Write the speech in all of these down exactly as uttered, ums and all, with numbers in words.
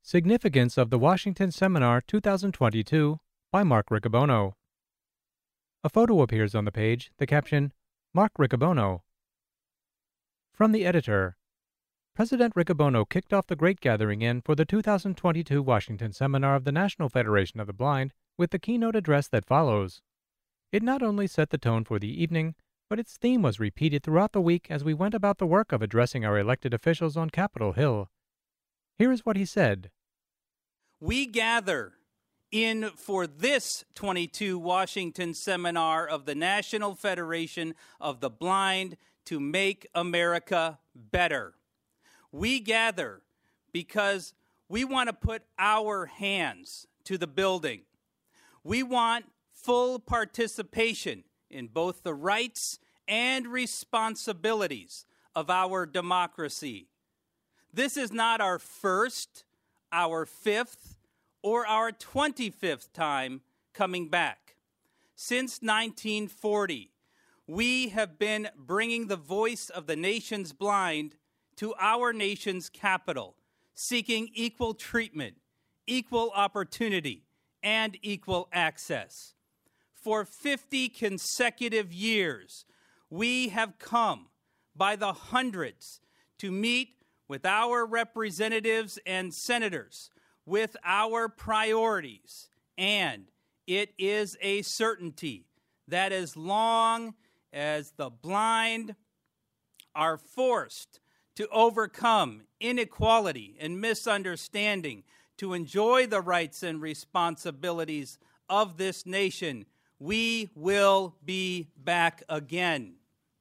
Significance of the Washington Seminar twenty twenty-two by Mark Riccobono. A photo appears on the page, the caption, Mark Riccobono. From the editor, President Riccobono kicked off the great gathering in for the two thousand twenty-two Washington Seminar of the National Federation of the Blind with the keynote address that follows. It not only set the tone for the evening, but its theme was repeated throughout the week as we went about the work of addressing our elected officials on Capitol Hill. Here is what he said. We gather in for this twenty-two Washington Seminar of the National Federation of the Blind to make America better. We gather because we want to put our hands to the building. We want full participation in both the rights and responsibilities of our democracy. This is not our first, our fifth, or our twenty-fifth time coming back. Since nineteen forty, we have been bringing the voice of the nation's blind to our nation's capital, seeking equal treatment, equal opportunity, and equal access. For fifty consecutive years, we have come by the hundreds to meet with our representatives and senators with our priorities, and it is a certainty that as long as the blind are forced to overcome inequality and misunderstanding to enjoy the rights and responsibilities of this nation, we will be back again.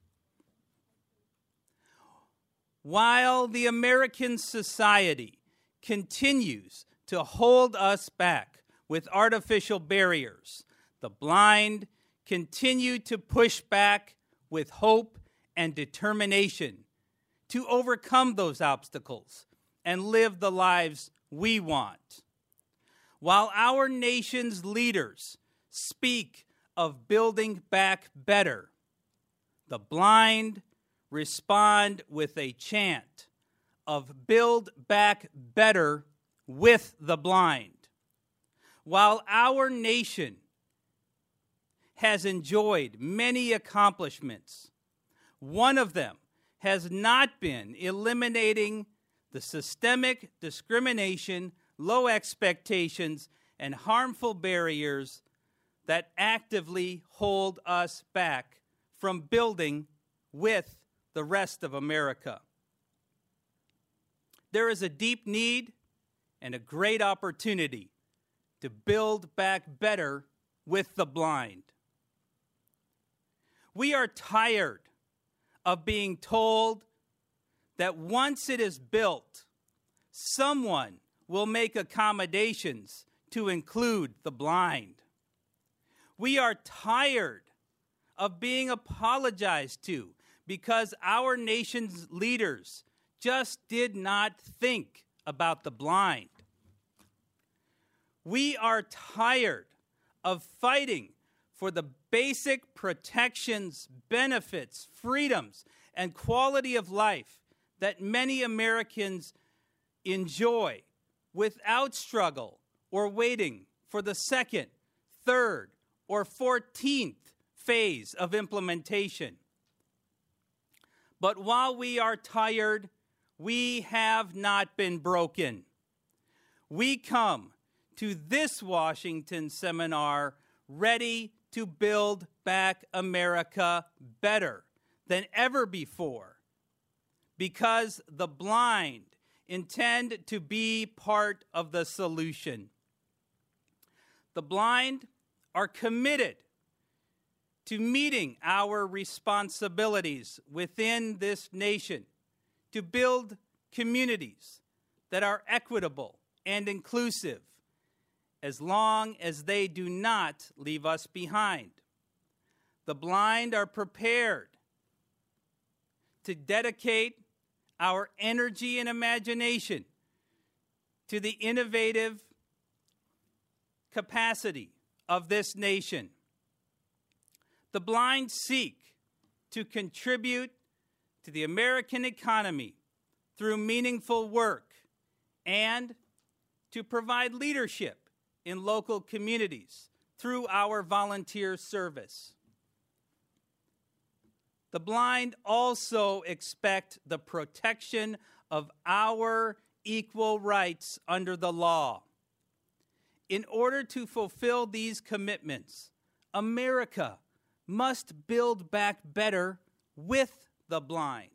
While the American society continues to hold us back with artificial barriers, the blind continue to push back with hope and determination to overcome those obstacles and live the lives we want. While our nation's leaders speak of building back better, the blind respond with a chant of build back better with the blind. While our nation has enjoyed many accomplishments, one of them has not been eliminating the systemic discrimination, low expectations, and harmful barriers that actively hold us back from building with the rest of America. There is a deep need and a great opportunity to build back better with the blind. We are tired of being told that once it is built, someone will make accommodations to include the blind. We are tired of being apologized to because our nation's leaders just did not think about the blind. We are tired of fighting for the basic protections, benefits, freedoms, and quality of life that many Americans enjoy without struggle or waiting for the second, third, or fourteenth phase of implementation. But while we are tired, we have not been broken. We come to this Washington Seminar ready to build back America better than ever before, because the blind intend to be part of the solution. The blind are committed to meeting our responsibilities within this nation to build communities that are equitable and inclusive, as long as they do not leave us behind. The blind are prepared to dedicate our energy and imagination to the innovative capacity of this nation. The blind seek to contribute to the American economy through meaningful work and to provide leadership in local communities through our volunteer service. The blind also expect the protection of our equal rights under the law. In order to fulfill these commitments, America must build back better with the blind.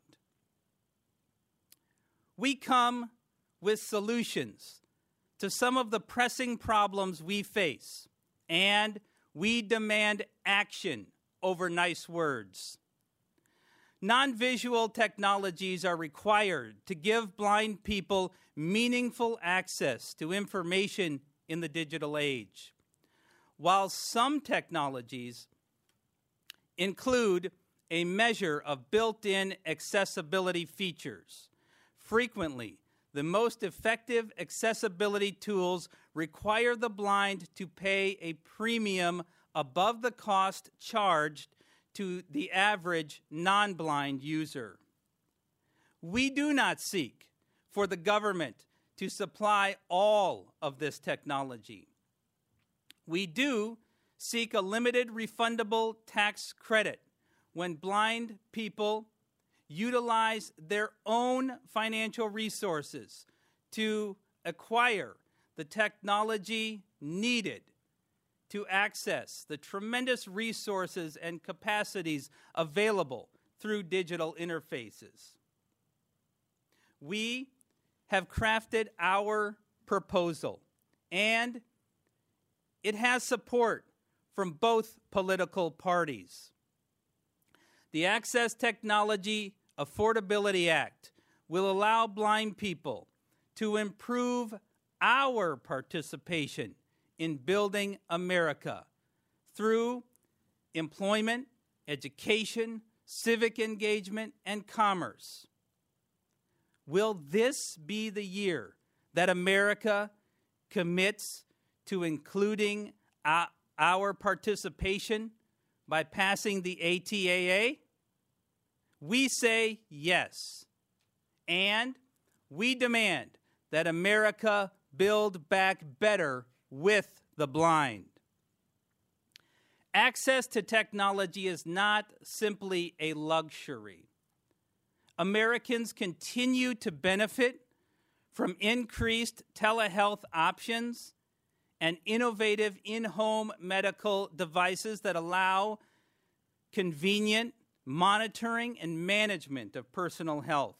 We come with solutions to some of the pressing problems we face, and we demand action over nice words. Non-visual technologies are required to give blind people meaningful access to information in the digital age. While some technologies include a measure of built-in accessibility features, frequently the most effective accessibility tools require the blind to pay a premium above the cost charged to the average non-blind user. We do not seek for the government to supply all of this technology. We do seek a limited refundable tax credit when blind people utilize their own financial resources to acquire the technology needed to access the tremendous resources and capacities available through digital interfaces. We have crafted our proposal, and it has support from both political parties. The Access Technology Affordability Act will allow blind people to improve our participation in building America through employment, education, civic engagement, and commerce. Will this be the year that America commits to including our participation by passing the A T A A? We say yes, and we demand that America build back better with the blind. Access to technology is not simply a luxury. Americans continue to benefit from increased telehealth options and innovative in-home medical devices that allow convenient monitoring and management of personal health.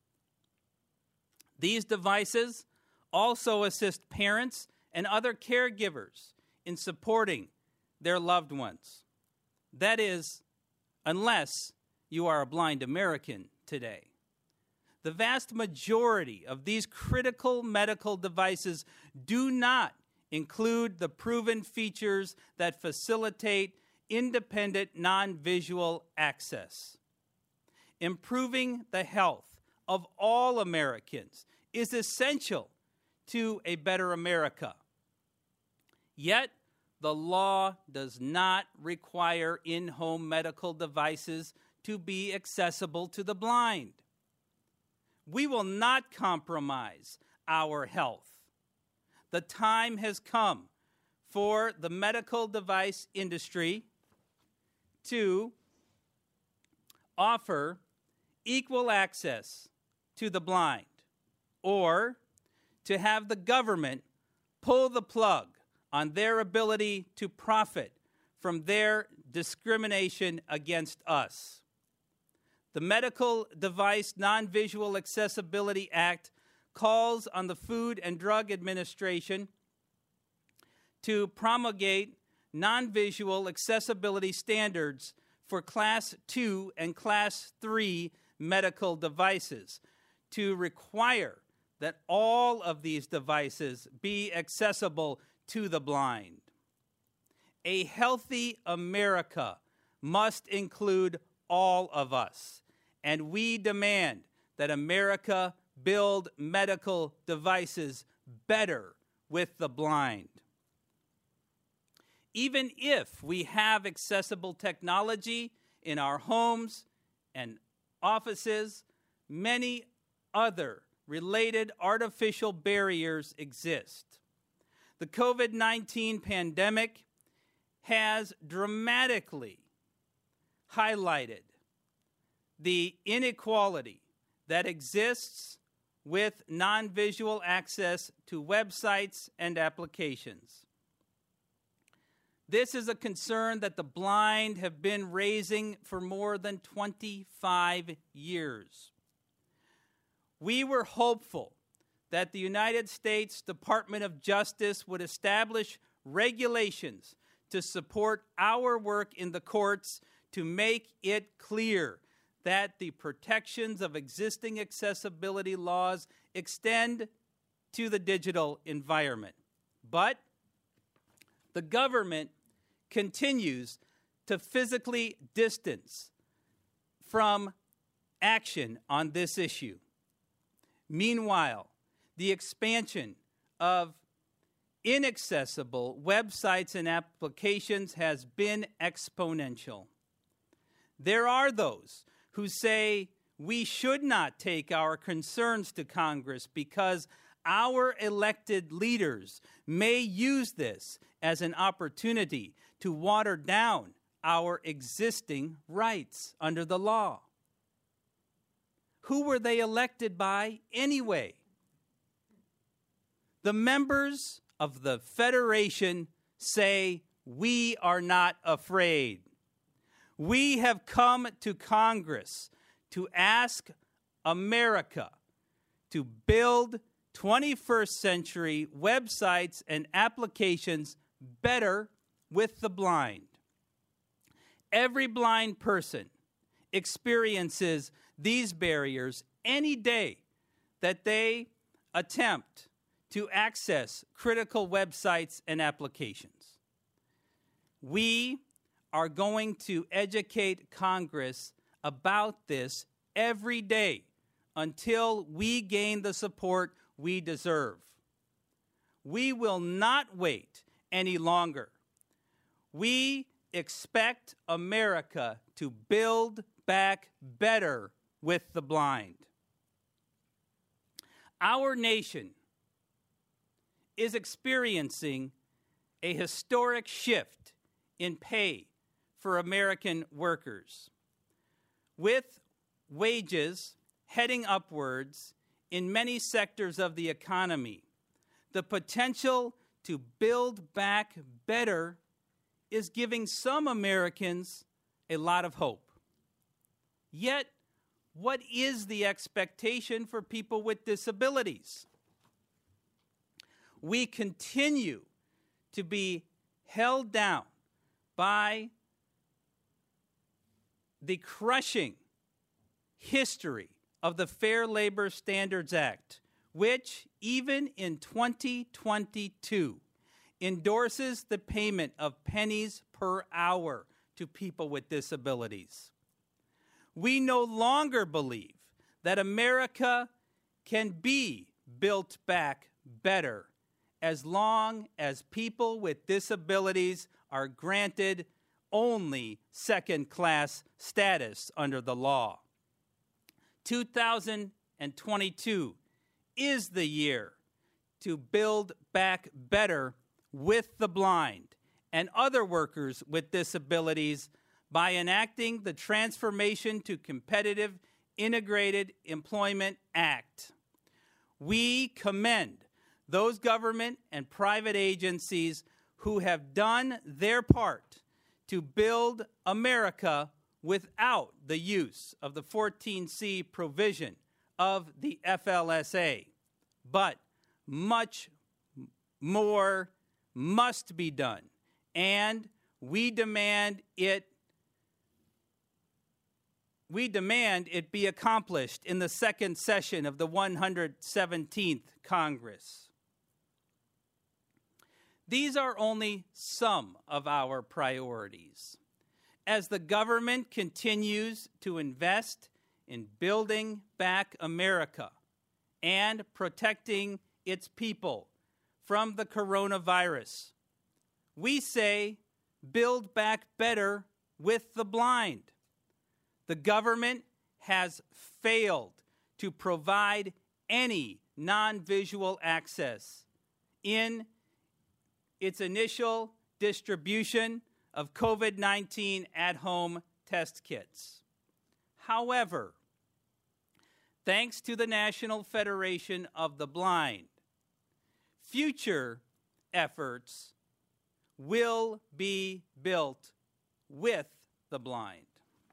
These devices also assist parents and other caregivers in supporting their loved ones. That is, unless you are a blind American today. The vast majority of these critical medical devices do not include the proven features that facilitate independent non-visual access. Improving the health of all Americans is essential to a better America. Yet, the law does not require in-home medical devices to be accessible to the blind. We will not compromise our health. The time has come for the medical device industry to offer equal access to the blind, or to have the government pull the plug on their ability to profit from their discrimination against us. The Medical Device Non-Visual Accessibility Act calls on the Food and Drug Administration to promulgate non-visual accessibility standards for Class two and Class three medical devices, to require that all of these devices be accessible to the blind. A healthy America must include all of us, and we demand that America build medical devices better with the blind. Even if we have accessible technology in our homes and offices, many other related artificial barriers exist. The COVID nineteen pandemic has dramatically highlighted the inequality that exists with non-visual access to websites and applications. This is a concern that the blind have been raising for more than twenty-five years. We were hopeful that the United States Department of Justice would establish regulations to support our work in the courts to make it clear that the protections of existing accessibility laws extend to the digital environment. But the government continues to physically distance from action on this issue. Meanwhile, the expansion of inaccessible websites and applications has been exponential. There are those who say we should not take our concerns to Congress because our elected leaders may use this as an opportunity to water down our existing rights under the law. Who were they elected by anyway? The members of the Federation say, we are not afraid. We have come to Congress to ask America to build twenty-first century websites and applications better with the blind. Every blind person experiences these barriers any day that they attempt to access critical websites and applications. We are going to educate Congress about this every day until we gain the support we deserve. We will not wait any longer. We expect America to build back better with the blind. Our nation is experiencing a historic shift in pay for American workers, with wages heading upwards in many sectors of the economy. The potential to build back better is giving some Americans a lot of hope. Yet, what is the expectation for people with disabilities? We continue to be held down by the crushing history of the Fair Labor Standards Act, which even in twenty twenty-two endorses the payment of pennies per hour to people with disabilities. We no longer believe that America can be built back better as long as people with disabilities are granted only second-class status under the law. two thousand twenty-two is the year to build back better with the blind and other workers with disabilities by enacting the Transformation to Competitive Integrated Employment Act. We commend those government and private agencies who have done their part to build America without the use of the fourteen C provision of the F L S A. But much more must be done, and we demand it we demand it be accomplished in the second session of the one hundred seventeenth Congress. These are only some of our priorities. As the government continues to invest in building back America and protecting its people from the coronavirus, we say build back better with the blind. The government has failed to provide any non-visual access in its initial distribution of COVID nineteen at-home test kits. However, thanks to the National Federation of the Blind, future efforts will be built with the blind.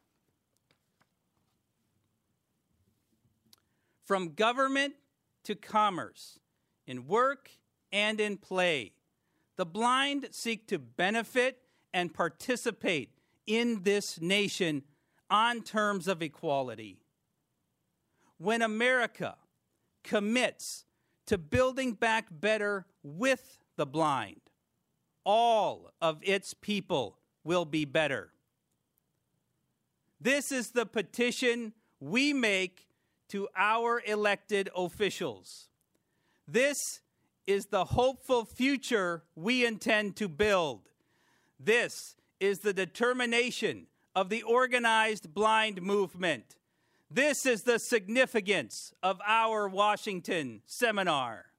From government to commerce, in work and in play, the blind seek to benefit and participate in this nation on terms of equality. When America commits to building back better with the blind, all of its people will be better. This is the petition we make to our elected officials. This is the hopeful future we intend to build. This is the determination of the organized blind movement. This is the significance of our Washington seminar.